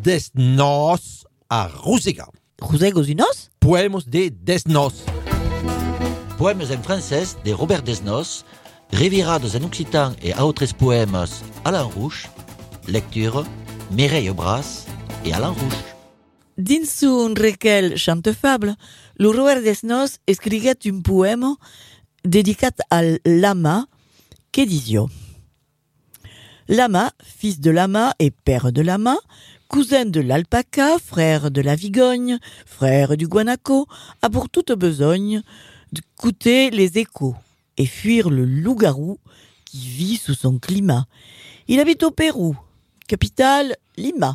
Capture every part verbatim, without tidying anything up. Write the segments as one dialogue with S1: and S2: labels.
S1: Desnos a Rusega.
S2: Rusegos unos?
S1: Poemos de Desnos.
S3: Poemes en francès de Robert Desnos, revirados en occitan et autres poemes Alain Rouch, lecture Mireille Bras et Alain Rouch.
S2: Dins un recueil chantefable, le Robert Desnos escriguet un poème dedicat al lama que disio. Lama, fils de lama et père de lama, cousin de l'alpaca, frère de la vigogne, frère du guanaco, a pour toute besogne d'écouter les échos et fuir le loup-garou qui vit sous son climat. Il habite au Pérou, capitale Lima.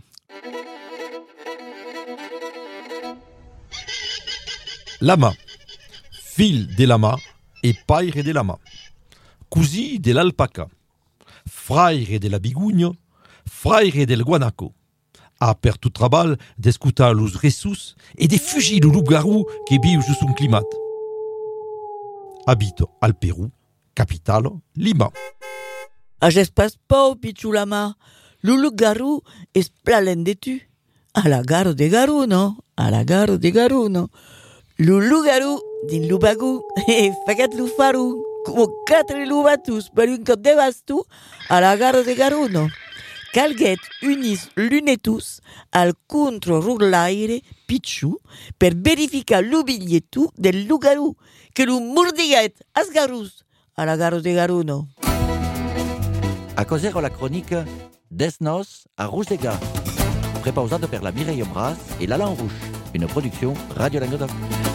S1: Lama, fil de lama et paire de lama, cousi de l'alpaca, fraire de la bigugna, fraire del guanaco, a per tout trabal d'escutar los ressus et de fugir le loup-garou qui vive sous son climat. Habite al Pérou, capitale Lima.
S2: A j'espace pas, pichou lama. Le loup-garou es plalen de tu. A la gare de garou, non? A la gare de garou, non? Le loup-garou din loup-bagou e fagat loup-farou. Como quatre loup-batus per un cot de bastou a la gare de garou, non? Calguet unis lunetus al contro rurlaire pichou per verificar l'ubilietu del loup-garou que lo mordiguet as garous a la gare de garou, non?
S3: A causer la chronique Desnos a Rusega, prépausada per la Mireille Bras et l'Alain Rouch, une production Radio Languedoc.